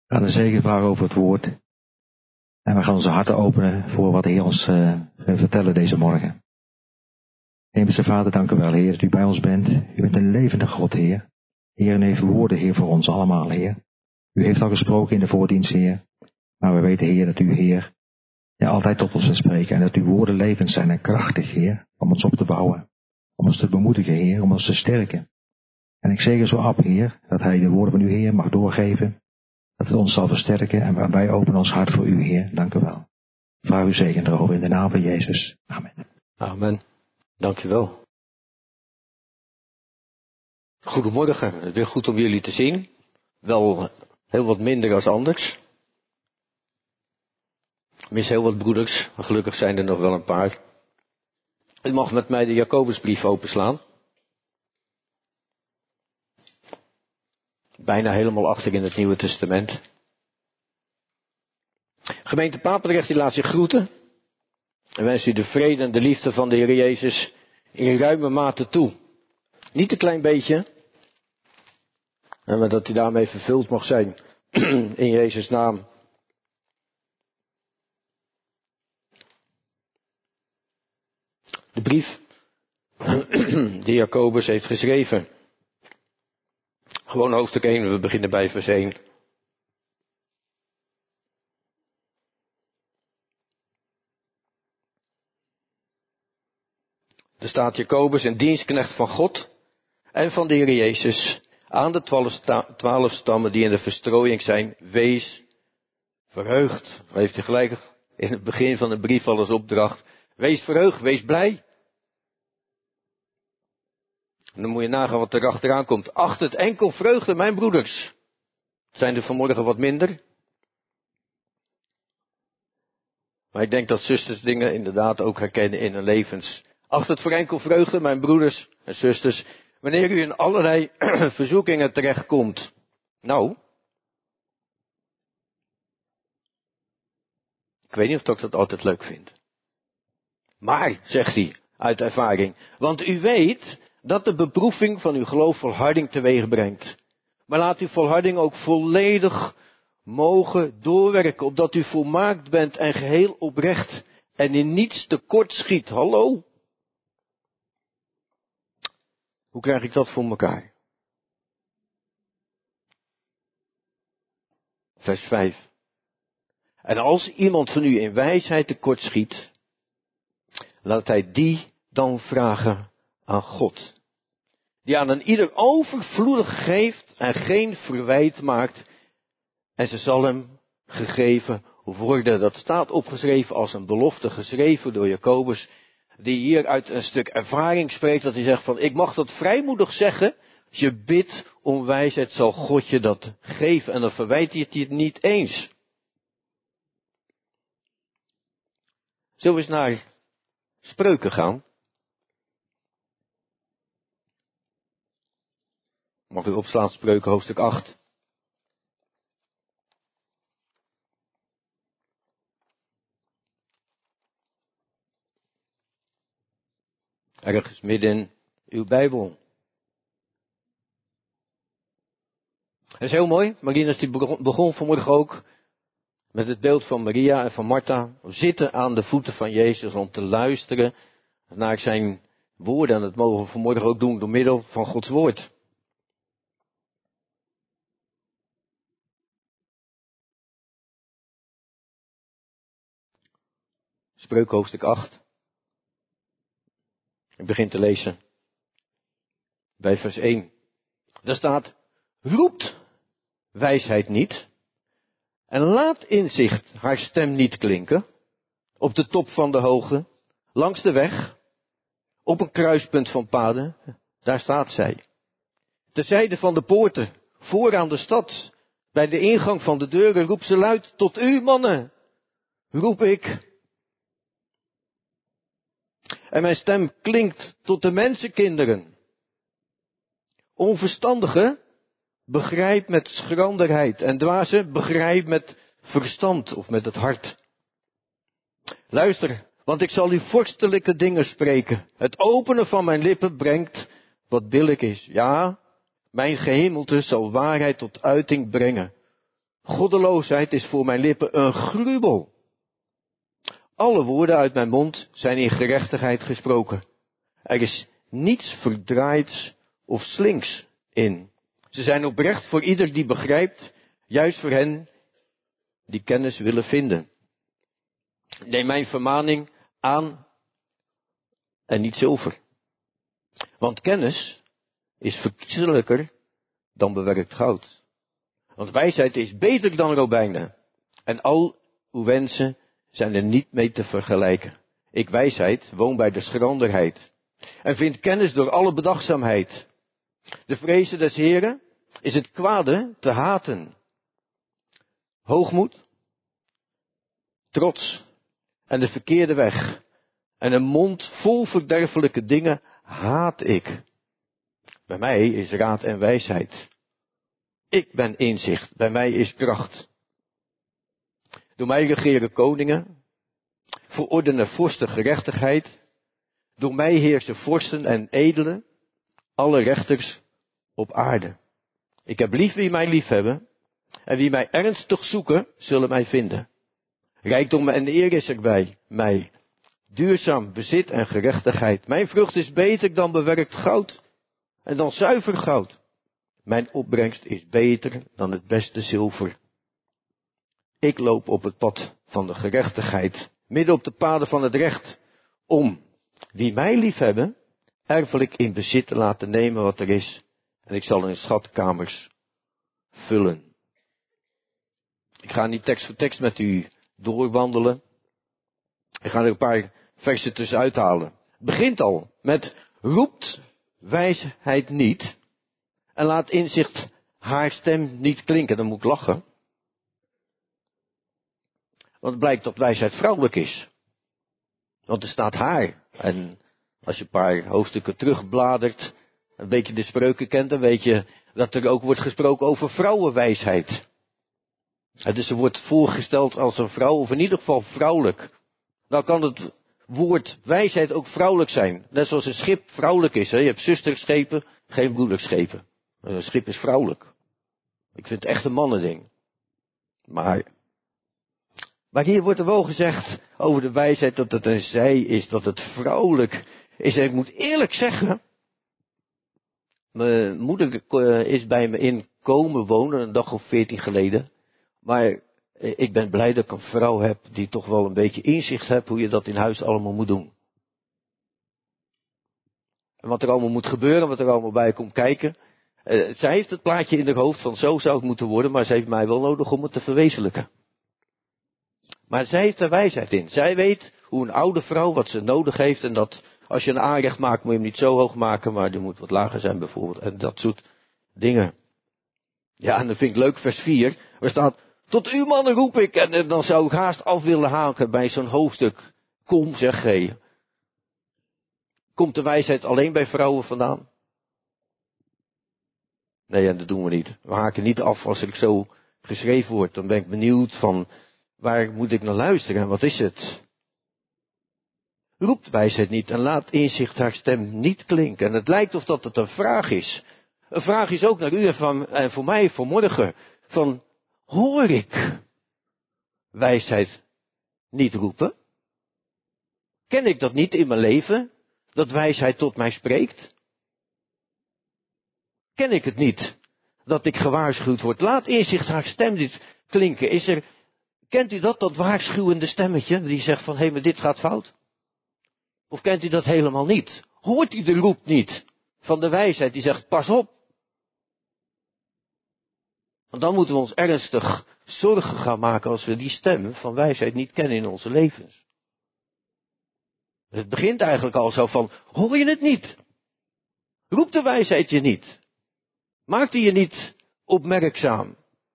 We gaan de zegen vragen over het woord. En we gaan onze harten openen voor wat de Heer ons wil vertellen deze morgen. Hemelse Vader, dank u wel, Heer, dat u bij ons bent. U bent een levende God, Heer. Heer, en heeft woorden, Heer, voor ons allemaal, Heer. U heeft al gesproken in de voordienst, Heer. Maar we weten, Heer, dat u, Heer, altijd tot ons wil spreken. En dat uw woorden levend zijn en krachtig, Heer, om ons op te bouwen. Om ons te bemoedigen, Heer, om ons te sterken. En ik zegen zo af, Heer, dat hij de woorden van u, Heer, mag doorgeven. Dat het ons zal versterken en wij openen ons hart voor u, Heer. Dank u wel. Vraag uw zegen erover in de naam van Jezus. Amen. Amen. Dank u wel. Goedemorgen. Het is weer goed om jullie te zien. Wel heel wat minder als anders. Ik mis heel wat broeders. Maar gelukkig zijn er nog wel een paar. U mag met mij de Jacobusbrief openslaan. Bijna helemaal achter in het Nieuwe Testament. Gemeente Papendrecht die laat zich groeten. En wens u de vrede en de liefde van de Heer Jezus in ruime mate toe. Niet een klein beetje. Maar dat u daarmee vervuld mag zijn. In Jezus' naam. De brief die Jacobus heeft geschreven. Gewoon hoofdstuk 1, we beginnen bij vers 1. Er staat Jacobus, een dienstknecht van God en van de Heer Jezus, aan de 12 stammen die in de verstrooiing zijn, wees verheugd. Dan heeft hij gelijk in het begin van de brief al als opdracht, wees verheugd, wees blij. En dan moet je nagaan wat er achteraan komt. Acht het enkel vreugde, mijn broeders. Zijn er vanmorgen wat minder? Maar ik denk dat zusters dingen inderdaad ook herkennen in hun levens. Acht het voor enkel vreugde, mijn broeders en zusters, wanneer u in allerlei verzoekingen terechtkomt. Nou, ik weet niet of ik dat altijd leuk vind. Maar, zegt hij, uit ervaring, want u weet dat de beproeving van uw geloof volharding teweeg brengt. Maar laat uw volharding ook volledig mogen doorwerken, opdat u volmaakt bent en geheel oprecht en in niets tekort schiet. Hallo? Hoe krijg ik dat voor elkaar? Vers 5. En als iemand van u in wijsheid tekort schiet, laat hij die dan vragen aan God. Die aan een ieder overvloedig geeft en geen verwijt maakt. En ze zal hem gegeven worden. Dat staat opgeschreven als een belofte, geschreven door Jacobus. Die hier uit een stuk ervaring spreekt. Dat hij zegt van, ik mag dat vrijmoedig zeggen. Als je bidt om wijsheid, zal God je dat geven. En dan verwijt hij het niet eens. Zullen we eens naar Spreuken gaan? Mag u opslaan, Spreuken hoofdstuk 8. Ergens midden in uw Bijbel. Dat is heel mooi. Marinus die begon vanmorgen ook met het beeld van Maria en van Martha. Zitten aan de voeten van Jezus om te luisteren naar zijn woorden. En dat mogen we vanmorgen ook doen door middel van Gods woord. Spreuken hoofdstuk 8. Ik begin te lezen. Bij vers 1. Daar staat, roept wijsheid niet. En laat inzicht haar stem niet klinken. Op de top van de hoogte. Langs de weg. Op een kruispunt van paden. Daar staat zij. Terzijde van de poorten. Vooraan de stad. Bij de ingang van de deuren roept ze luid. Tot u mannen. Roep ik. En mijn stem klinkt tot de mensenkinderen. Onverstandige begrijp met schranderheid. En dwaze begrijp met verstand of met het hart. Luister, want ik zal u vorstelijke dingen spreken. Het openen van mijn lippen brengt wat billijk is. Ja, mijn gehemelte zal waarheid tot uiting brengen. Goddeloosheid is voor mijn lippen een gruwel. Alle woorden uit mijn mond zijn in gerechtigheid gesproken. Er is niets verdraaids of slinks in. Ze zijn oprecht voor ieder die begrijpt, juist voor hen die kennis willen vinden. Neem mijn vermaning aan en niet zilver. Want kennis is verkiezelijker dan bewerkt goud. Want wijsheid is beter dan robijnen. En al uw wensen zijn er niet mee te vergelijken. Ik wijsheid woon bij de schranderheid. En vind kennis door alle bedachtzaamheid. De vrezen des Heren is het kwade te haten. Hoogmoed, trots en de verkeerde weg. En een mond vol verderfelijke dingen haat ik. Bij mij is raad en wijsheid. Ik ben inzicht, bij mij is kracht. Door mij regeren koningen, verordenen vorsten gerechtigheid. Door mij heersen vorsten en edelen, alle rechters op aarde. Ik heb lief wie mij lief hebben, en wie mij ernstig zoeken, zullen mij vinden. Rijkdom en eer is er bij mij, duurzaam bezit en gerechtigheid. Mijn vrucht is beter dan bewerkt goud, en dan zuiver goud. Mijn opbrengst is beter dan het beste zilver. Ik loop op het pad van de gerechtigheid, midden op de paden van het recht, om, wie mij liefhebben, erfelijk in bezit te laten nemen wat er is. En ik zal hun schatkamers vullen. Ik ga niet tekst voor tekst met u doorwandelen. Ik ga er een paar versen tussenuit halen. Het begint al met, roept wijsheid niet en laat inzicht haar stem niet klinken. Dan moet ik lachen. Want het blijkt dat wijsheid vrouwelijk is. Want er staat haar. En als je een paar hoofdstukken terugbladert, een beetje de spreuken kent, dan weet je dat er ook wordt gesproken over vrouwenwijsheid. En dus ze wordt voorgesteld als een vrouw, of in ieder geval vrouwelijk. Nou kan het woord wijsheid ook vrouwelijk zijn. Net zoals een schip vrouwelijk is. Hè? Je hebt zusterschepen, geen broederschepen. Een schip is vrouwelijk. Ik vind het echt een mannending. Maar hier wordt er wel gezegd over de wijsheid dat het een zij is, dat het vrouwelijk is. En ik moet eerlijk zeggen, mijn moeder is bij me in komen wonen, een dag of 14 geleden. Maar ik ben blij dat ik een vrouw heb die toch wel een beetje inzicht heeft hoe je dat in huis allemaal moet doen. En wat er allemaal moet gebeuren, wat er allemaal bij komt kijken. Zij heeft het plaatje in haar hoofd van zo zou het moeten worden, maar ze heeft mij wel nodig om het te verwezenlijken. Maar zij heeft er wijsheid in. Zij weet hoe een oude vrouw wat ze nodig heeft. En dat als je een aanrecht maakt moet je hem niet zo hoog maken. Maar die moet wat lager zijn bijvoorbeeld. En dat soort dingen. Ja, en dan vind ik leuk vers 4. Waar staat, tot uw mannen roep ik. En dan zou ik haast af willen haken bij zo'n hoofdstuk. Kom zeg gij. Komt de wijsheid alleen bij vrouwen vandaan? Nee, en dat doen we niet. We haken niet af als er zo geschreven wordt. Dan ben ik benieuwd van, waar moet ik naar luisteren en wat is het? Roept wijsheid niet en laat inzicht haar stem niet klinken. En het lijkt of dat het een vraag is. Een vraag is ook naar u en voor mij vanmorgen. Van, hoor ik wijsheid niet roepen? Ken ik dat niet in mijn leven? Dat wijsheid tot mij spreekt? Ken ik het niet? Dat ik gewaarschuwd word? Laat inzicht haar stem niet klinken. Kent u dat waarschuwende stemmetje die zegt van, hé, maar dit gaat fout? Of kent u dat helemaal niet? Hoort u de roep niet van de wijsheid die zegt, pas op. Want dan moeten we ons ernstig zorgen gaan maken als we die stem van wijsheid niet kennen in onze levens. Het begint eigenlijk al zo van, hoor je het niet? Roept de wijsheid je niet? Maakt die je niet opmerkzaam?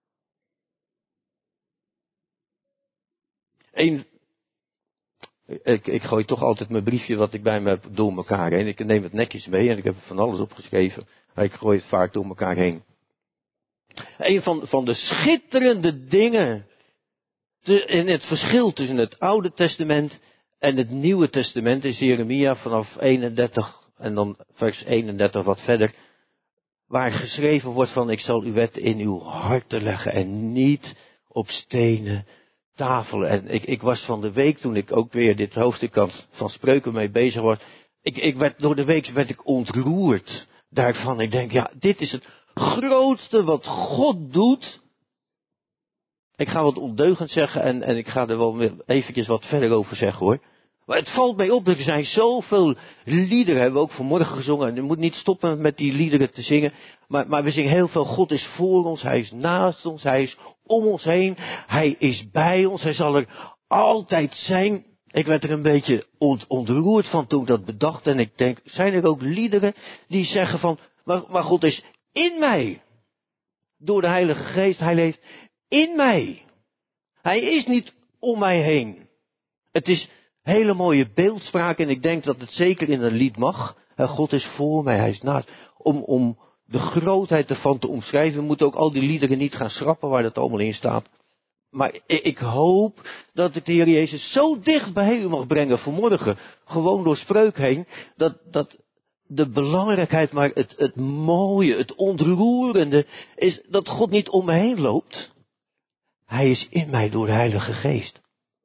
Ik gooi toch altijd mijn briefje wat ik bij me heb door elkaar heen. Ik neem het netjes mee en ik heb van alles opgeschreven. Maar ik gooi het vaak door elkaar heen. Een van de schitterende dingen in het verschil tussen het Oude Testament en het Nieuwe Testament is Jeremia vanaf 31 en dan vers 31 wat verder. waar geschreven wordt van ik zal uw wet in uw harten leggen en niet op stenen tafelen. En ik was van de week, toen ik ook weer dit hoofdstuk van Spreuken mee bezig was, door de week werd ik ontroerd daarvan. Ik denk, ja, dit is het grootste wat God doet. Ik ga wat ondeugend zeggen en ik ga er wel eventjes wat verder over zeggen hoor. Maar het valt mij op, er zijn zoveel liederen, hebben we ook vanmorgen gezongen. En je moet niet stoppen met die liederen te zingen. Maar we zingen heel veel, God is voor ons, Hij is naast ons, Hij is om ons heen. Hij is bij ons, Hij zal er altijd zijn. Ik werd er een beetje ontroerd van toen ik dat bedacht. En ik denk, zijn er ook liederen die zeggen van, maar God is in mij. Door de Heilige Geest, Hij leeft in mij. Hij is niet om mij heen. Het is hele mooie beeldspraak en ik denk dat het zeker in een lied mag. God is voor mij, Hij is naast. Om de grootheid ervan te omschrijven, we moeten ook al die liederen niet gaan schrappen waar dat allemaal in staat. Maar ik hoop dat ik de Heer Jezus zo dicht bij u mag brengen vanmorgen, gewoon door Spreuk heen, dat de belangrijkheid, maar het mooie, het ontroerende is dat God niet om me heen loopt. Hij is in mij door de Heilige Geest.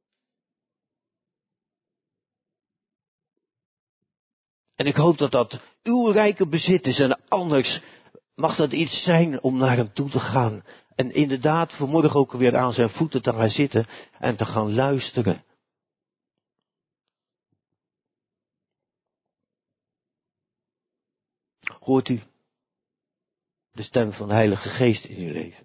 En ik hoop dat dat uw rijke bezit is en anders mag dat iets zijn om naar hem toe te gaan. En inderdaad vanmorgen ook weer aan zijn voeten te gaan zitten en te gaan luisteren. Hoort u de stem van de Heilige Geest in uw leven?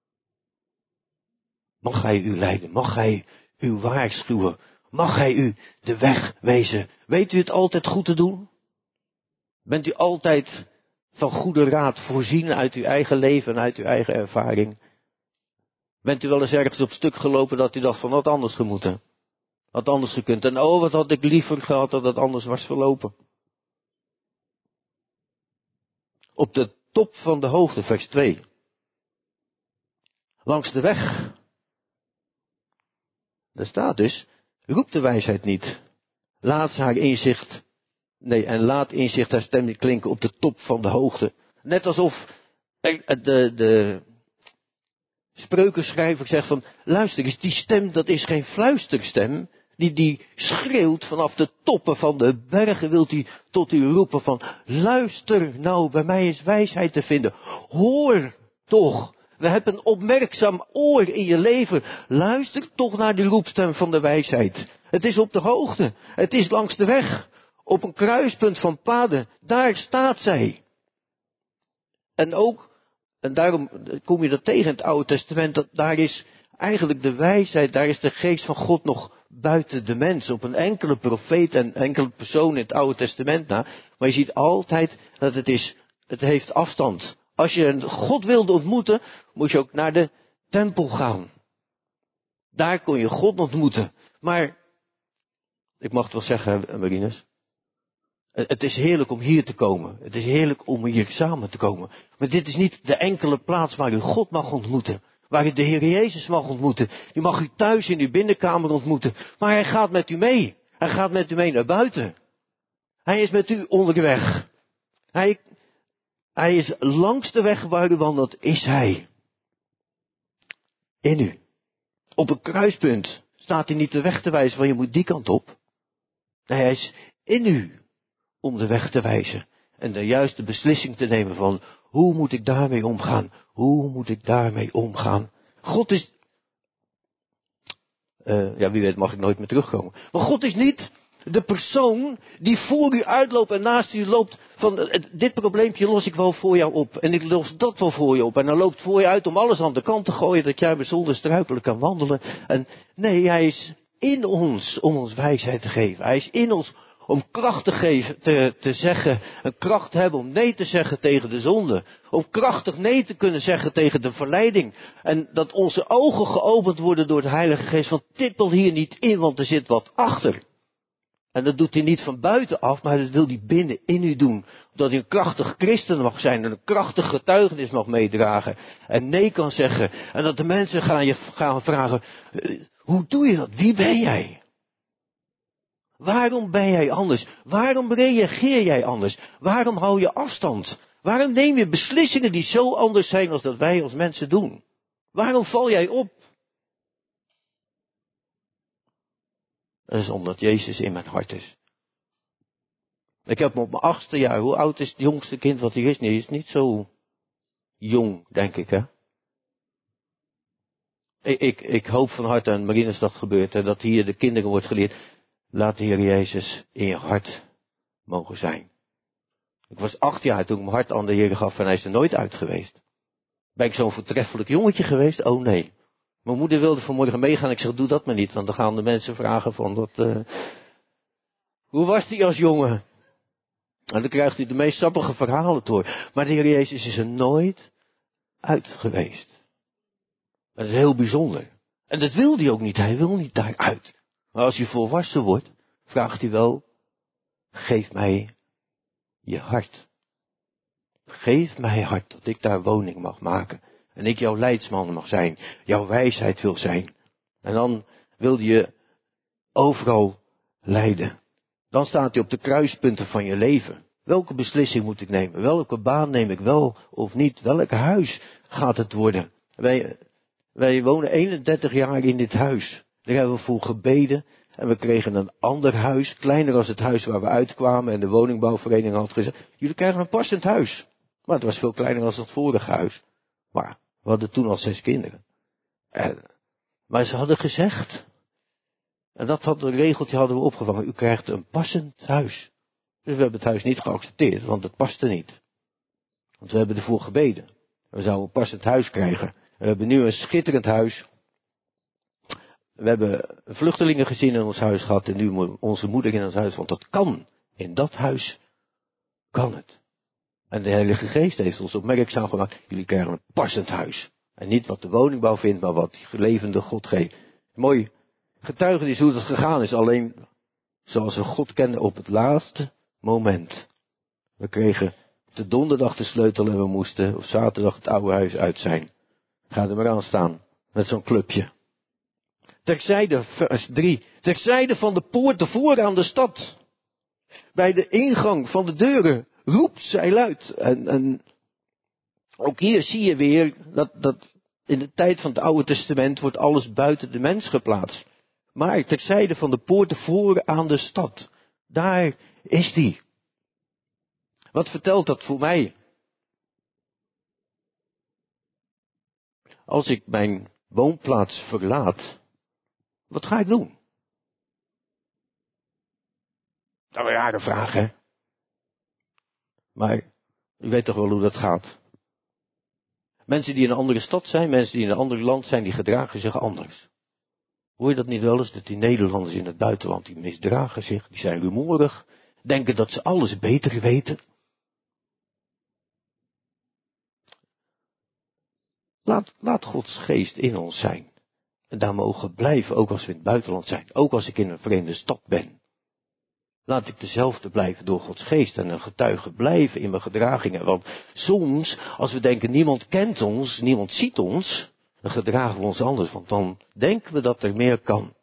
Mag Hij u leiden? Mag Hij u waarschuwen? Mag Hij u de weg wijzen? Weet u het altijd goed te doen? Bent u altijd van goede raad voorzien uit uw eigen leven en uit uw eigen ervaring? Bent u wel eens ergens op stuk gelopen dat u dacht van wat anders gemoeten? Wat anders gekund? En oh, wat had ik liever gehad dat het anders was verlopen? Op de top van de hoogte, vers 2. Langs de weg. Daar staat dus, roep de wijsheid niet. Laat haar inzicht, en laat inzicht haar stem niet klinken op de top van de hoogte. Net alsof de spreukenschrijver zegt van, luister eens, die stem, dat is geen fluisterstem. Die schreeuwt vanaf de toppen van de bergen, wilt hij tot u roepen van, luister nou, bij mij is wijsheid te vinden. Hoor toch, we hebben een opmerkzaam oor in je leven. Luister toch naar die roepstem van de wijsheid. Het is op de hoogte, het is langs de weg, op een kruispunt van paden, daar staat zij. En daarom kom je dat tegen in het Oude Testament, dat daar is eigenlijk de wijsheid, daar is de geest van God nog buiten de mens, op een enkele profeet en enkele persoon in het Oude Testament na. Maar je ziet altijd dat het heeft afstand. Als je God wilde ontmoeten, moet je ook naar de tempel gaan. Daar kon je God ontmoeten. Maar, ik mag het wel zeggen, Marinus, het is heerlijk om hier te komen. Het is heerlijk om hier samen te komen. Maar dit is niet de enkele plaats waar u God mag ontmoeten. Waar u de Heer Jezus mag ontmoeten. U mag u thuis in uw binnenkamer ontmoeten. Maar Hij gaat met u mee. Hij gaat met u mee naar buiten. Hij is met u onderweg. Hij is langs de weg waar u wandelt, is Hij. In u. Op een kruispunt staat Hij niet de weg te wijzen van je moet die kant op. Nee, Hij is in u om de weg te wijzen. En de juiste beslissing te nemen van, hoe moet ik daarmee omgaan? Hoe moet ik daarmee omgaan? God is, wie weet mag ik nooit meer terugkomen. Maar God is niet de persoon die voor u uitloopt en naast u loopt van, dit probleempje los ik wel voor jou op. En ik los dat wel voor je op. En dan loopt voor je uit om alles aan de kant te gooien, dat jij zonder struikelen kan wandelen. En nee, Hij is in ons om ons wijsheid te geven. Hij is in ons om kracht te geven, te zeggen, een kracht te hebben om nee te zeggen tegen de zonde. Om krachtig nee te kunnen zeggen tegen de verleiding. En dat onze ogen geopend worden door de Heilige Geest. Van tippel hier niet in, want er zit wat achter. En dat doet Hij niet van buitenaf, maar dat wil Hij binnen in u doen. Dat Hij een krachtig christen mag zijn en een krachtig getuigenis mag meedragen. En nee kan zeggen. En dat de mensen gaan vragen, hoe doe je dat? Wie ben jij? Waarom ben jij anders? Waarom reageer jij anders? Waarom hou je afstand? Waarom neem je beslissingen die zo anders zijn als dat wij als mensen doen? Waarom val jij op? Dat is omdat Jezus in mijn hart is. Ik heb hem op mijn 8e jaar. Hoe oud is het jongste kind wat hier is? Nee, hij is niet zo jong, denk ik, hè. Ik hoop van harte, en Marinus dat gebeurt, hè, dat hier de kinderen wordt geleerd. Laat de Heer Jezus in je hart mogen zijn. Ik was 8 jaar toen ik mijn hart aan de Heer gaf en hij is er nooit uit geweest. Ben ik zo'n voortreffelijk jongetje geweest? Oh nee. Mijn moeder wilde vanmorgen meegaan. Ik zeg, doe dat maar niet, want dan gaan de mensen vragen van hoe was die als jongen? En dan krijgt u de meest sappige verhalen te horen. Maar de Heer Jezus is er nooit uit geweest. Dat is heel bijzonder. En dat wil hij ook niet. Hij wil niet daaruit. Maar als hij volwassen wordt, vraagt hij wel, geef mij je hart. Geef mij hart, dat ik daar woning mag maken. En ik jouw leidsman mag zijn. Jouw wijsheid wil zijn. En dan wil je overal leiden. Dan staat hij op de kruispunten van je leven. Welke beslissing moet ik nemen? Welke baan neem ik wel of niet? Welk huis gaat het worden? Wij wonen 31 jaar in dit huis. Daar hebben we voor gebeden. En we kregen een ander huis, kleiner als het huis waar we uitkwamen. En de woningbouwvereniging had gezegd, jullie krijgen een passend huis. Maar het was veel kleiner dan het vorige huis. Maar we hadden toen al 6 kinderen. Maar ze hadden gezegd, en dat regeltje hadden we opgevangen, u krijgt een passend huis. Dus we hebben het huis niet geaccepteerd, want het paste niet. Want we hebben ervoor gebeden. We zouden een passend huis krijgen. We hebben nu een schitterend huis. We hebben vluchtelingengezin in ons huis gehad en nu onze moeder in ons huis, want dat kan. In dat huis kan het. En de Heilige Geest heeft ons opmerkzaam gemaakt, jullie krijgen een passend huis. En niet wat de woningbouw vindt, maar wat die levende God geeft. Mooi getuigenis hoe dat gegaan is, alleen zoals we God kennen op het laatste moment. We kregen de donderdag de sleutel en we moesten op zaterdag het oude huis uit zijn. Ga er maar aan staan, met zo'n clubje. Terzijde, vers 3, terzijde van de poorten voor aan de stad. Bij de ingang van de deuren roept zij luid. En ook hier zie je weer dat in de tijd van het Oude Testament wordt alles buiten de mens geplaatst. Maar terzijde van de poorten voor aan de stad. Daar is die. Wat vertelt dat voor mij? Als ik mijn woonplaats verlaat, wat ga ik doen? Dat is een rare vraag, hè? Maar u weet toch wel hoe dat gaat. Mensen die in een andere stad zijn, mensen die in een ander land zijn, die gedragen zich anders. Hoor je dat niet wel eens, dat die Nederlanders in het buitenland, die misdragen zich, die zijn rumoerig, denken dat ze alles beter weten. Laat Gods geest in ons zijn. En daar mogen blijven, ook als we in het buitenland zijn. Ook als ik in een vreemde stad ben. Laat ik dezelfde blijven door Gods geest en een getuige blijven in mijn gedragingen. Want soms, als we denken niemand kent ons, niemand ziet ons, dan gedragen we ons anders. Want dan denken we dat er meer kan.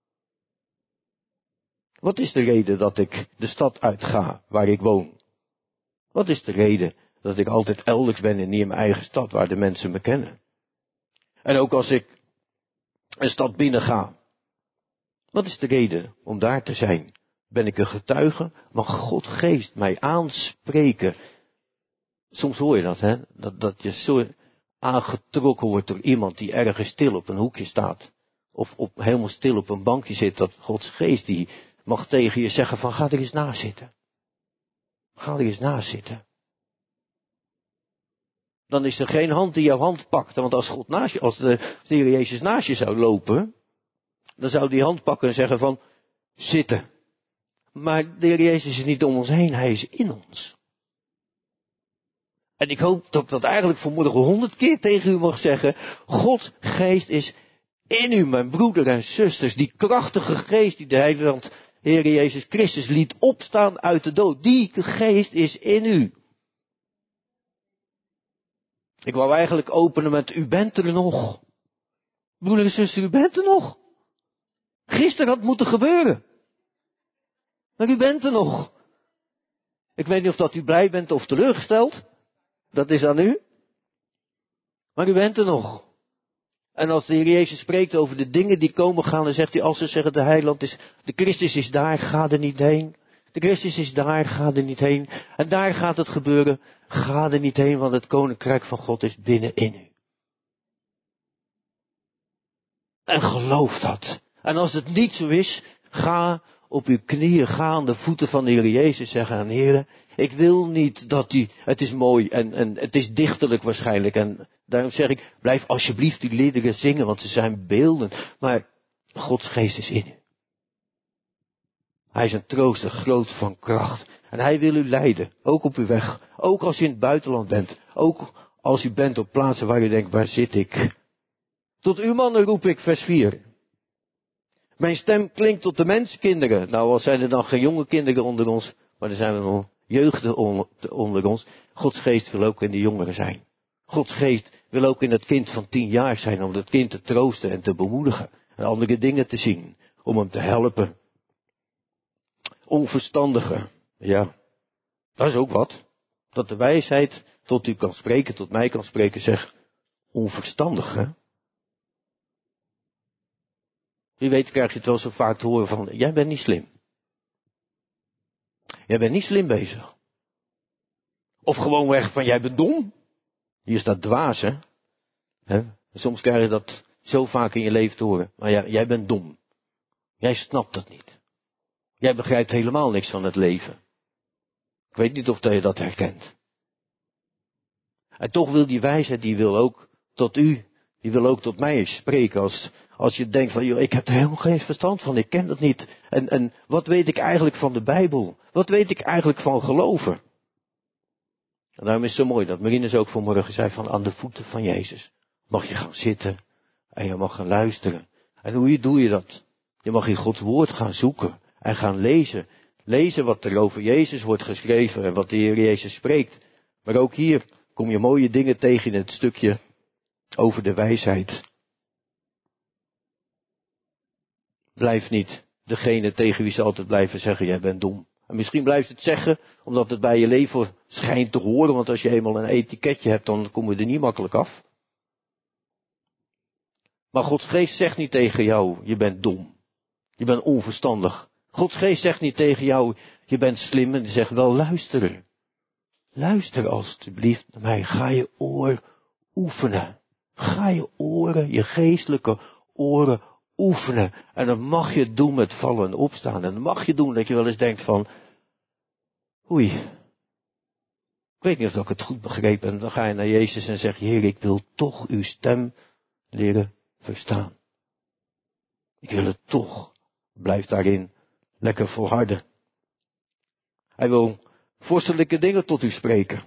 Wat is de reden dat ik de stad uitga waar ik woon? Wat is de reden dat ik altijd elders ben en niet in mijn eigen stad waar de mensen me kennen? En ook als ik een stad binnen ga. Wat is de reden om daar te zijn? Ben ik een getuige? Mag God geest mij aanspreken? Soms hoor je dat, hè? Dat je zo aangetrokken wordt door iemand die ergens stil op een hoekje staat. Of helemaal stil op een bankje zit. Dat Gods geest die mag tegen je zeggen van ga er eens naast zitten. Ga er eens naast zitten. Dan is er geen hand die jouw hand pakt. Want als de Heer Jezus naast je zou lopen, dan zou die hand pakken en zeggen van zitten. Maar de Heer Jezus is niet om ons heen, Hij is in ons. En ik hoop dat ik dat eigenlijk vanmorgen 100 keer tegen u mag zeggen. God geest is in u, mijn broeder en zusters. Die krachtige geest die de heiland Heer Jezus Christus liet opstaan uit de dood. Die geest is in u. Ik wou eigenlijk openen met u bent er nog. Broeder en zuster, u bent er nog. Gisteren had moeten gebeuren. Maar u bent er nog. Ik weet niet of dat u blij bent of teleurgesteld. Dat is aan u. Maar u bent er nog. En als de Heer Jezus spreekt over de dingen die komen gaan, dan zegt hij, als ze zeggen de heiland is, de Christus is daar, ga er niet heen. De Christus is daar, ga er niet heen. En daar gaat het gebeuren, ga er niet heen, want het koninkrijk van God is binnenin u. En geloof dat. En als het niet zo is, ga op uw knieën, ga aan de voeten van de Heer Jezus zeggen aan Heer, ik wil niet dat het is mooi en het is dichterlijk waarschijnlijk. En daarom zeg ik, blijf alsjeblieft die liederen zingen, want ze zijn beelden. Maar Gods geest is in u. Hij is een trooster, groot van kracht. En hij wil u leiden, ook op uw weg. Ook als je in het buitenland bent. Ook als u bent op plaatsen waar u denkt, waar zit ik? Tot uw mannen roep ik, vers 4. Mijn stem klinkt tot de mensenkinderen. Nou, al zijn er dan geen jonge kinderen onder ons, maar er zijn er nog jeugden onder ons. Gods geest wil ook in de jongeren zijn. Gods geest wil ook in het kind van 10 jaar zijn, om dat kind te troosten en te bemoedigen. En andere dingen te zien, om hem te helpen. Onverstandige, ja, dat is ook wat. Dat de wijsheid tot u kan spreken, tot mij kan spreken, zeg, onverstandig, hè? Wie weet krijg je het wel zo vaak te horen van, jij bent niet slim. Jij bent niet slim bezig. Of gewoon weg van, jij bent dom. Hier staat dwaas, hè? Soms krijg je dat zo vaak in je leven te horen. Maar ja, jij bent dom. Jij snapt het niet. Jij begrijpt helemaal niks van het leven. Ik weet niet of je dat herkent. En toch wil die wijsheid, die wil ook tot u, die wil ook tot mij spreken. Als je denkt van, joh, ik heb er helemaal geen verstand van, ik ken dat niet. En wat weet ik eigenlijk van de Bijbel? Wat weet ik eigenlijk van geloven? En daarom is het zo mooi dat Marinus ook vanmorgen zei van, aan de voeten van Jezus mag je gaan zitten en je mag gaan luisteren. En hoe doe je dat? Je mag in Gods woord gaan zoeken en gaan lezen. Lezen wat er over Jezus wordt geschreven en wat de Heer Jezus spreekt. Maar ook hier kom je mooie dingen tegen in het stukje over de wijsheid. Blijf niet degene tegen wie ze altijd blijven zeggen, jij bent dom. En misschien blijft het zeggen, omdat het bij je leven schijnt te horen, want als je eenmaal een etiketje hebt, dan kom je er niet makkelijk af. Maar Gods geest zegt niet tegen jou, je bent dom. Je bent onverstandig. Gods geest zegt niet tegen jou, je bent slim, en die zegt wel luisteren. Luister alstublieft naar mij, ga je oor oefenen. Ga je oren, je geestelijke oren oefenen. En dan mag je het doen met vallen en opstaan. En dan mag je doen dat je wel eens denkt van, oei, ik weet niet of ik het goed begrepen. En dan ga je naar Jezus en zeg je, Heer, ik wil toch uw stem leren verstaan. Ik wil het toch. Blijf daarin lekker volharden. Hij wil vorstelijke dingen tot u spreken.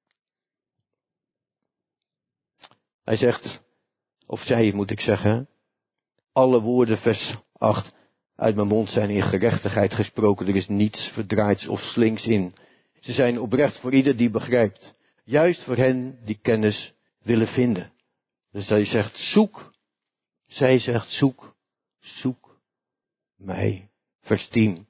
Hij zegt, of zij moet ik zeggen, alle woorden, vers 8, uit mijn mond zijn in gerechtigheid gesproken. Er is niets verdraaids of slinks in. Ze zijn oprecht voor ieder die begrijpt. Juist voor hen die kennis willen vinden. Dus hij zegt, zoek. Zij zegt, zoek. Zoek mij. Vers 10.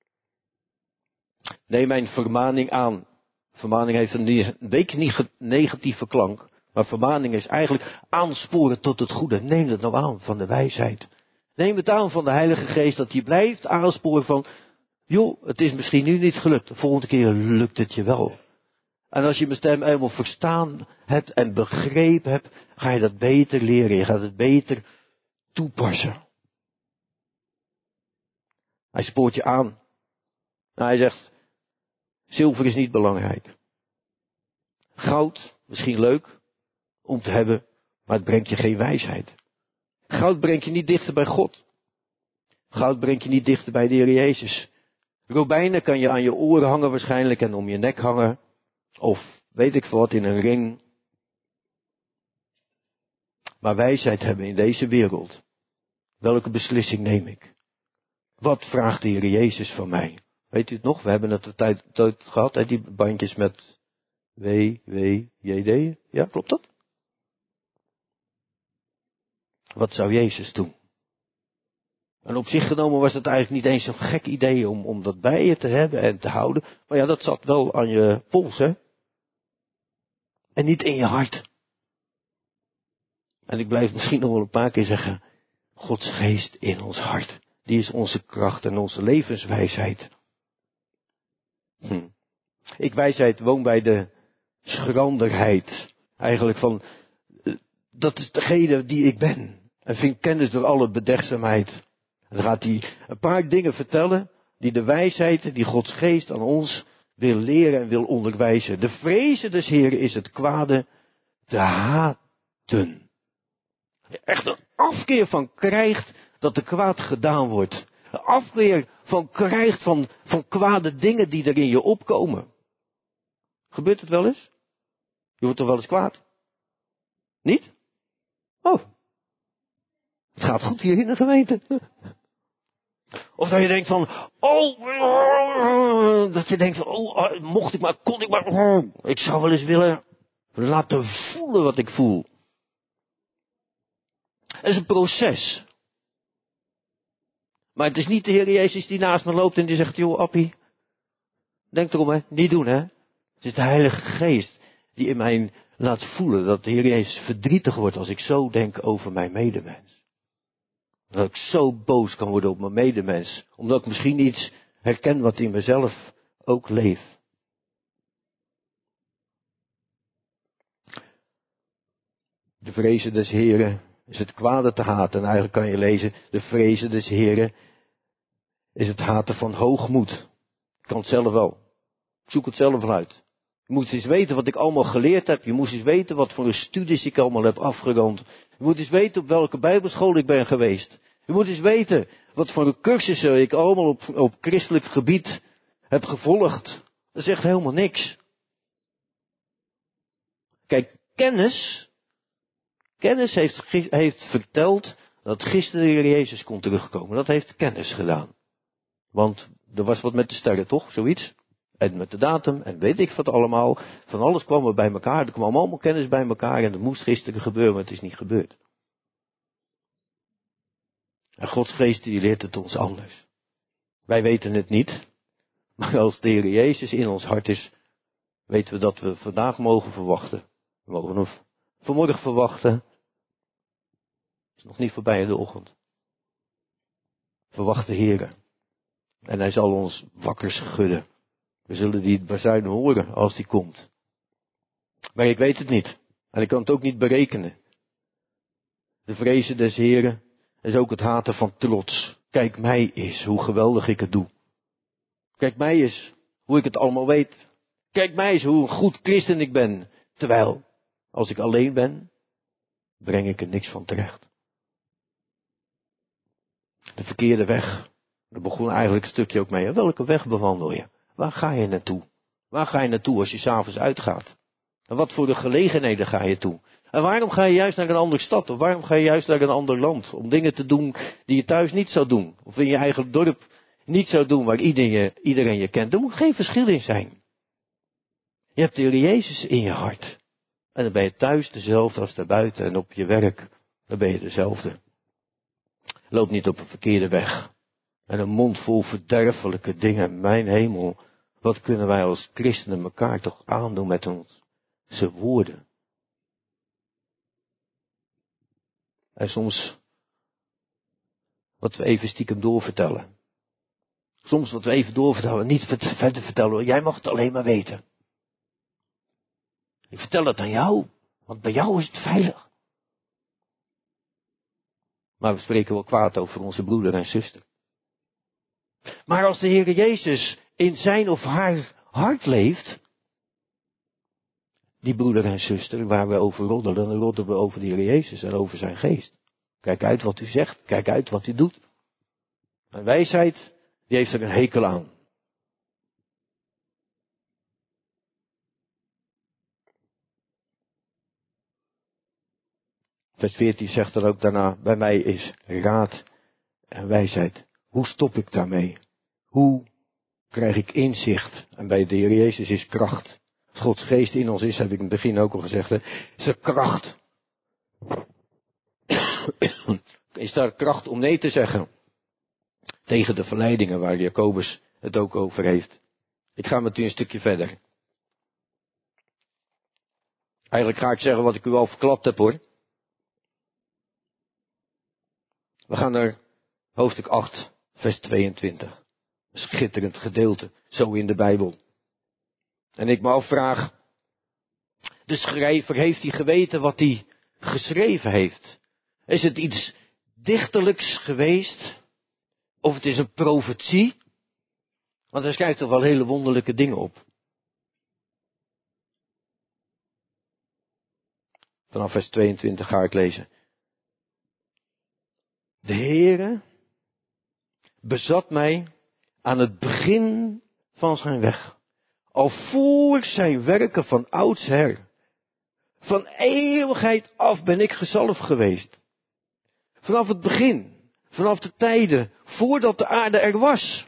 Neem mijn vermaning aan. Vermaning heeft een beetje niet negatieve klank. Maar vermaning is eigenlijk aansporen tot het goede. Neem het nou aan van de wijsheid. Neem het aan van de Heilige Geest dat je blijft aansporen van, joh, het is misschien nu niet gelukt. De volgende keer lukt het je wel. En als je mijn stem eenmaal verstaan hebt en begrepen hebt, ga je dat beter leren. Je gaat het beter toepassen. Hij spoort je aan. Nou, hij zegt, zilver is niet belangrijk. Goud, misschien leuk om te hebben, maar het brengt je geen wijsheid. Goud brengt je niet dichter bij God. Goud brengt je niet dichter bij de Heer Jezus. Robijnen kan je aan je oren hangen waarschijnlijk en om je nek hangen. Of weet ik wat, in een ring. Maar wijsheid hebben in deze wereld. Welke beslissing neem ik? Wat vraagt de Heer Jezus van mij? Weet u het nog? We hebben het de tijd gehad, hè, die bandjes met WWJD. Ja, klopt dat? Wat zou Jezus doen? En op zich genomen was het eigenlijk niet eens zo'n gek idee om dat bij je te hebben en te houden. Maar ja, dat zat wel aan je pols, hè? En niet in je hart. En ik blijf misschien nog wel een paar keer zeggen, Gods geest in ons hart. Die is onze kracht en onze levenswijsheid. Ik wijsheid woon bij de schranderheid. Eigenlijk van, dat is degene die ik ben. En vind kennis door alle bedechtzaamheid. En dan gaat hij een paar dingen vertellen, die de wijsheid, die Gods geest aan ons wil leren en wil onderwijzen. De vrezen des Heeren is het kwade te haten. Echt een afkeer van krijgt dat er kwaad gedaan wordt. Een afkeer van krijgt van kwade dingen die er in je opkomen. Gebeurt het wel eens? Je wordt toch wel eens kwaad? Niet? Oh. Het gaat goed hier in de gemeente. Of dat je denkt van, dat je denkt van, mocht ik maar, kon ik maar, ik zou wel eens willen laten voelen wat ik voel. Het is een proces. Maar het is niet de Heer Jezus die naast me loopt en die zegt, joh Appie, denk erom hè, niet doen hè. Het is de Heilige Geest die in mij laat voelen dat de Heer Jezus verdrietig wordt als ik zo denk over mijn medemens. Dat ik zo boos kan worden op mijn medemens, omdat ik misschien iets herken wat in mezelf ook leeft. De vrezen des Heren is het kwade te haten. En eigenlijk kan je lezen, de vrezen des Heren is het haten van hoogmoed. Ik kan het zelf wel. Ik zoek het zelf wel uit. Je moet eens weten wat ik allemaal geleerd heb. Je moet eens weten wat voor een studies ik allemaal heb afgerond. Je moet eens weten op welke bijbelschool ik ben geweest. Je moet eens weten wat voor een cursussen ik allemaal op christelijk gebied heb gevolgd. Dat is echt helemaal niks. Kijk, kennis heeft verteld dat gisteren de Heer Jezus kon terugkomen. Dat heeft kennis gedaan. Want er was wat met de sterren, toch? Zoiets. En met de datum, en weet ik wat allemaal. Van alles kwam er bij elkaar. Er kwam allemaal kennis bij elkaar. En dat moest gisteren gebeuren, maar het is niet gebeurd. En Gods geest die leert het ons anders. Wij weten het niet. Maar als de Heer Jezus in ons hart is, weten we dat we vandaag mogen verwachten. We mogen nog vanmorgen verwachten. Het is nog niet voorbij in de ochtend. Verwacht de Heer. En hij zal ons wakker schudden. We zullen die bazuin horen als die komt. Maar ik weet het niet. En ik kan het ook niet berekenen. De vrezen des Heren is ook het haten van trots. Kijk mij eens hoe geweldig ik het doe. Kijk mij eens hoe ik het allemaal weet. Kijk mij eens hoe een goed christen ik ben. Terwijl, als ik alleen ben, breng ik er niks van terecht. De verkeerde weg. Daar begon eigenlijk een stukje ook mee. Welke weg bewandel je? Waar ga je naartoe? Waar ga je naartoe als je 's avonds uitgaat? En wat voor de gelegenheden ga je toe? En waarom ga je juist naar een andere stad? Of waarom ga je juist naar een ander land? Om dingen te doen die je thuis niet zou doen. Of in je eigen dorp niet zou doen waar iedereen je kent. Er moet geen verschil in zijn. Je hebt de Heer Jezus in je hart. En dan ben je thuis dezelfde als daarbuiten. En op je werk, dan ben je dezelfde. Loop niet op een verkeerde weg. En een mond vol verderfelijke dingen. Mijn hemel, wat kunnen wij als christenen elkaar toch aandoen met onze woorden. En soms wat we even stiekem doorvertellen. Soms wat we even doorvertellen, niet verder vertellen. Jij mag het alleen maar weten. Ik vertel het aan jou, want bij jou is het veilig. Maar we spreken wel kwaad over onze broeder en zuster. Maar als de Heer Jezus in zijn of haar hart leeft, die broeder en zuster waar we over roddelen, dan roddelen we over de Heer Jezus en over zijn geest. Kijk uit wat u zegt, kijk uit wat u doet. En wijsheid, die heeft er een hekel aan. Vers 14 zegt er ook daarna, bij mij is raad en wijsheid. Hoe stop ik daarmee? Hoe krijg ik inzicht? En bij de Heer Jezus is kracht. Als Gods geest in ons is, heb ik in het begin ook al gezegd, is er kracht. Is daar kracht om nee te zeggen? Tegen de verleidingen waar Jacobus het ook over heeft. Ik ga met u een stukje verder. Eigenlijk ga ik zeggen wat ik u al verklapt heb hoor. We gaan naar hoofdstuk 8, vers 22. Een schitterend gedeelte, zo in de Bijbel. En ik me afvraag, de schrijver, heeft hij geweten wat hij geschreven heeft? Is het iets dichterlijks geweest? Of het is een profetie? Want hij schrijft toch wel hele wonderlijke dingen op. Vanaf vers 22 ga ik lezen. De Heere bezat mij aan het begin van zijn weg. Al voor zijn werken van oudsher. Van eeuwigheid af ben ik gezalfd geweest. Vanaf het begin. Vanaf de tijden voordat de aarde er was.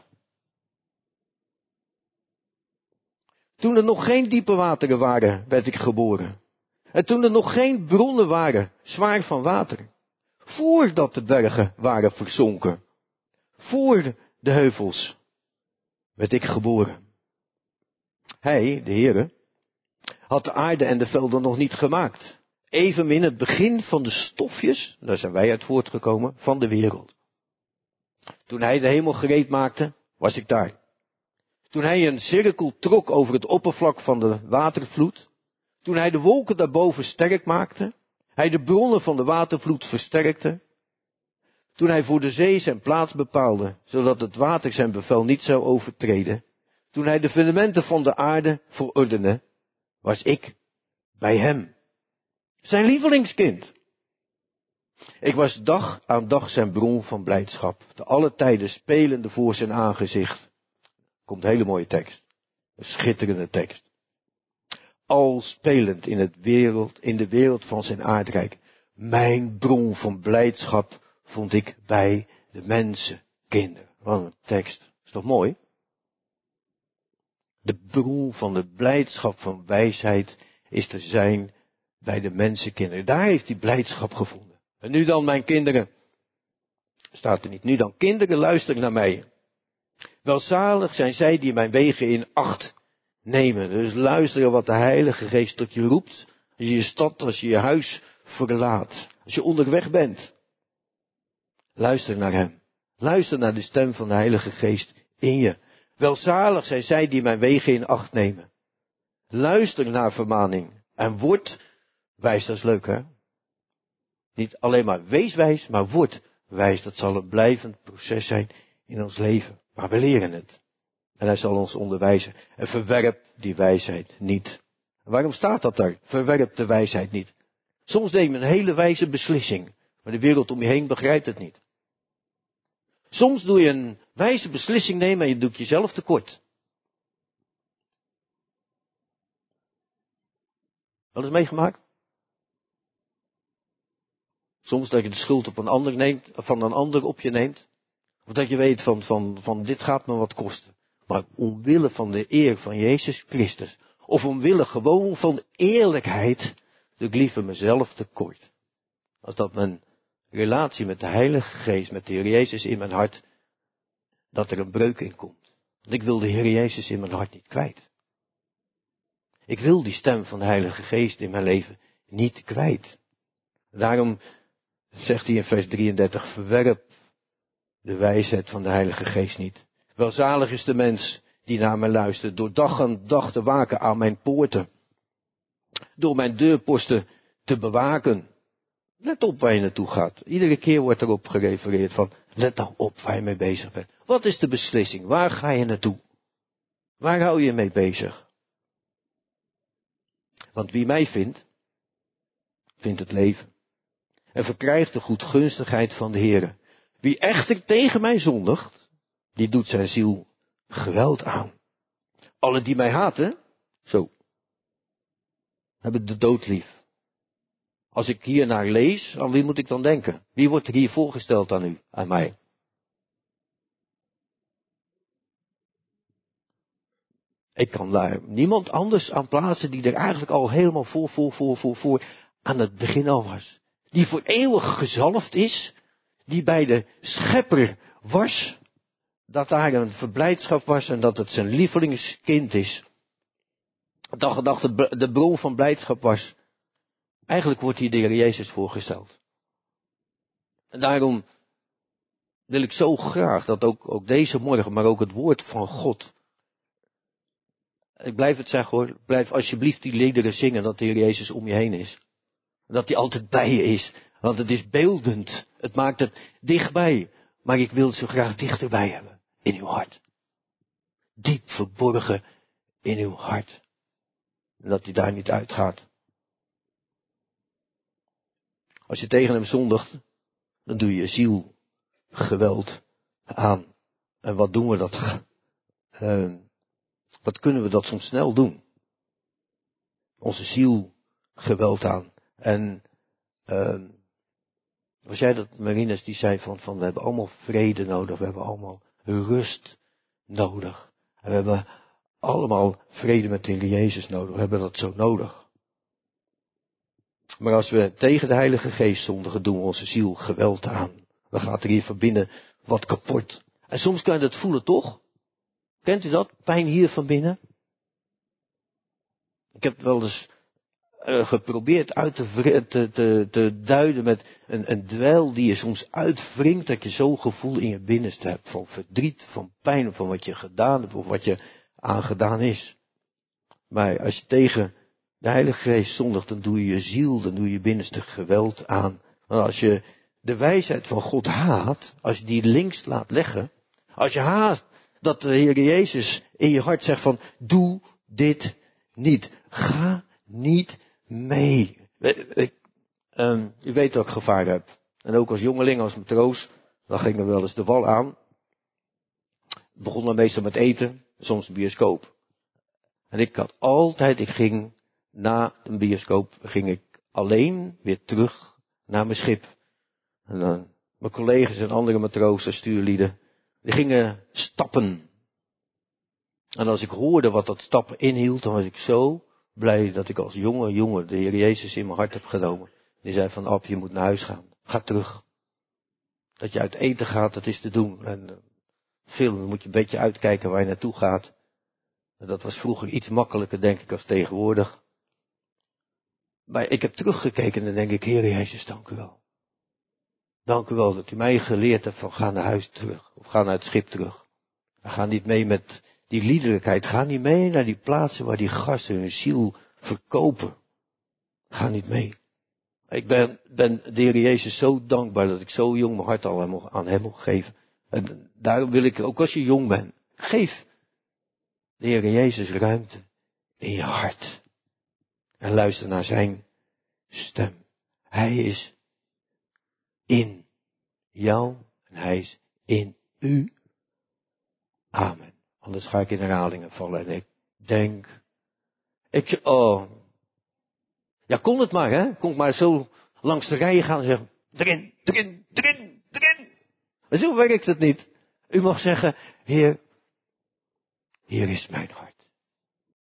Toen er nog geen diepe wateren waren, werd ik geboren. En toen er nog geen bronnen waren, zwaar van water. Voordat de bergen waren verzonken. Voor de heuvels werd ik geboren. Hij, de Heere, had de aarde en de velden nog niet gemaakt. Evenmin het begin van de stofjes, daar zijn wij uit voortgekomen, van de wereld. Toen hij de hemel gereed maakte, was ik daar. Toen hij een cirkel trok over het oppervlak van de watervloed. Toen hij de wolken daarboven sterk maakte. Hij de bronnen van de watervloed versterkte. Toen hij voor de zee zijn plaats bepaalde, zodat het water zijn bevel niet zou overtreden. Toen hij de fundamenten van de aarde verordende, was ik bij hem. Zijn lievelingskind. Ik was dag aan dag zijn bron van blijdschap. Te alle tijden spelende voor zijn aangezicht. Komt een hele mooie tekst. Een schitterende tekst. Al spelend in de wereld van zijn aardrijk. Mijn bron van blijdschap vond ik bij de mensenkinderen. Wat een tekst. Is toch mooi? De bron van de blijdschap van wijsheid is te zijn bij de mensenkinderen. Daar heeft hij blijdschap gevonden. En nu dan, mijn kinderen. Staat er niet. Nu dan, kinderen, luister naar mij. Welzalig zijn zij die mijn wegen in acht nemen. Dus luisteren wat de Heilige Geest tot je roept. Als je je stad, als je je huis verlaat. Als je onderweg bent. Luister naar hem. Luister naar de stem van de Heilige Geest in je. Welzalig zijn zij die mijn wegen in acht nemen. Luister naar vermaning. En word wijs. Dat is leuk, hè? Niet alleen maar wees wijs, maar word wijs. Dat zal een blijvend proces zijn in ons leven. Maar we leren het. En hij zal ons onderwijzen. En verwerp die wijsheid niet. Waarom staat dat daar? Verwerp de wijsheid niet. Soms neem je een hele wijze beslissing. Maar de wereld om je heen begrijpt het niet. Soms doe je een wijze beslissing nemen en je doet jezelf tekort. Wel eens meegemaakt? Soms dat je de schuld op een ander neemt, van een ander op je neemt. Of dat je weet van dit gaat me wat kosten. Maar omwille van de eer van Jezus Christus. Of omwille gewoon van eerlijkheid. Doe ik liever mezelf tekort. Als dat mijn relatie met de Heilige Geest, met de Heer Jezus in mijn hart, dat er een breuk in komt. Want ik wil de Heer Jezus in mijn hart niet kwijt. Ik wil die stem van de Heilige Geest in mijn leven niet kwijt. Daarom zegt hij in vers 33, verwerp de wijsheid van de Heilige Geest niet. Welzalig is de mens die naar mij luistert, door dag aan dag te waken aan mijn poorten. Door mijn deurposten te bewaken. Let op waar je naartoe gaat. Iedere keer wordt erop gerefereerd van, let nou op waar je mee bezig bent. Wat is de beslissing? Waar ga je naartoe? Waar hou je mee bezig? Want wie mij vindt, vindt het leven. En verkrijgt de goedgunstigheid van de Heere. Wie echter tegen mij zondigt, die doet zijn ziel geweld aan. Alle die mij haten, zo, hebben de dood lief. Als ik hier naar lees, aan wie moet ik dan denken? Wie wordt er hier voorgesteld aan u, aan mij? Ik kan daar niemand anders aan plaatsen die er eigenlijk al helemaal voor aan het begin al was. Die voor eeuwig gezalfd is, die bij de schepper was, dat daar een verblijdschap was en dat het zijn lievelingskind is. Dat de bron van blijdschap was. Eigenlijk wordt hier de Heer Jezus voorgesteld. En daarom wil ik zo graag dat ook deze morgen, maar ook het woord van God. Ik blijf het zeggen hoor, blijf alsjeblieft die liederen zingen dat de Heer Jezus om je heen is. Dat hij altijd bij je is. Want het is beeldend. Het maakt het dichtbij. Maar ik wil het zo graag dichterbij hebben. In uw hart. Diep verborgen in uw hart. En dat hij daar niet uitgaat. Als je tegen hem zondigt, dan doe je ziel geweld aan. En wat doen we dat? Wat kunnen we dat soms snel doen? Onze ziel geweld aan. En was jij dat, Marines, die zei van we hebben allemaal vrede nodig, we hebben allemaal rust nodig. En we hebben allemaal vrede met de Heer Jezus nodig, we hebben dat zo nodig. Maar als we tegen de Heilige Geest zondigen, doen we onze ziel geweld aan. Dan gaat er hier van binnen wat kapot. En soms kan je dat voelen, toch? Kent u dat? Pijn hier van binnen? Ik heb wel eens geprobeerd uit te duiden met een dweil die je soms uitwringt, dat je zo'n gevoel in je binnenste hebt van verdriet, van pijn, van wat je gedaan hebt of wat je aangedaan is. Maar als je tegen de Heilige Geest zondigt, dan doe je je ziel, dan doe je je binnenste geweld aan. Want als je de wijsheid van God haat, als je die links laat leggen, als je haat dat de Heer Jezus in je hart zegt van, doe dit niet, ga niet mee. U weet dat ik gevaar heb. En ook als jongeling, als matroos, dan ging er wel eens de wal aan. Het begon dan meestal met eten, soms de bioscoop. En ik ging na een bioscoop, ging ik alleen weer terug naar mijn schip. En dan mijn collega's en andere matrozen, stuurlieden, die gingen stappen. En als ik hoorde wat dat stappen inhield, dan was ik zo blij dat ik als jonge jongen de Heer Jezus in mijn hart heb genomen. Die zei van, Ab, je moet naar huis gaan. Ga terug. Dat je uit eten gaat, dat is te doen. En filmen moet je een beetje uitkijken waar je naartoe gaat. En dat was vroeger iets makkelijker, denk ik, als tegenwoordig. Maar ik heb teruggekeken en dan denk ik, Heer Jezus, dank u wel. Dank u wel dat u mij geleerd hebt van, ga naar huis terug. Of ga naar het schip terug. En ga niet mee met die liederlijkheid. Ga niet mee naar die plaatsen waar die gasten hun ziel verkopen. Ga niet mee. Ik ben de Heer Jezus zo dankbaar dat ik zo jong mijn hart al aan hem mocht geven. En daarom wil ik, ook als je jong bent, geef de Heer Jezus ruimte in je hart. En luister naar zijn stem. Hij is in jou en hij is in u. Amen. Anders ga ik in herhalingen vallen. En ik denk, ja, kon het maar, hè? Kon ik maar zo langs de rijen gaan en zeggen, erin, erin, erin, erin. Maar zo werkt het niet. U mag zeggen, Heer, hier is mijn hart.